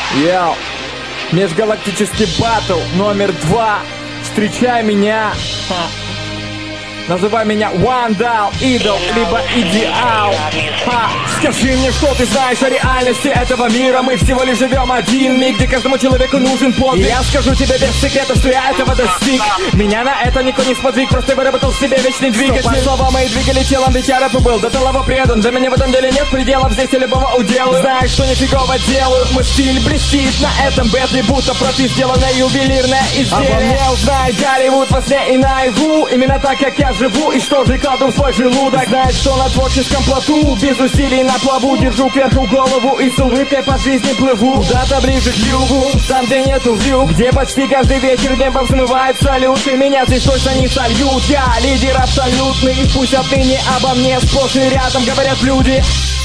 Йоу, межгалактический баттл номер 2. Встречай меня. Называй меня Вандал, идол, либо идеал. Скажи мне, что ты знаешь о реальности этого мира. Мы всего лишь живем один миг, где каждому человеку нужен подвиг. Я скажу тебе без секретов, что я этого достиг. Меня на это никто не сподвиг, просто выработал в себе вечный двигатель. Слова мои двигали телом, ведь я рэпу был до талого предан. Для меня в этом деле нет пределов, здесь я любого уделаю. Знаешь, что нифигово делаю, мой стиль блестит на этом бэтле, будто профи сделанное ювелирное изделие. Обо мне узнает Голливуд во сне и наяву. Именно так, как я живу, и что же кладу в свой желудок. Знаешь, что на творческом плоту без усилий на плаву держу кверху голову и с улыбкой по жизни плыву. Куда-то ближе к югу, там где нету вьюг, где почти каждый вечер небом взмывает салют. И меня здесь точно не сольют. Я лидер абсолютный, пусть отныне обо мне сплошь и рядом говорят люди.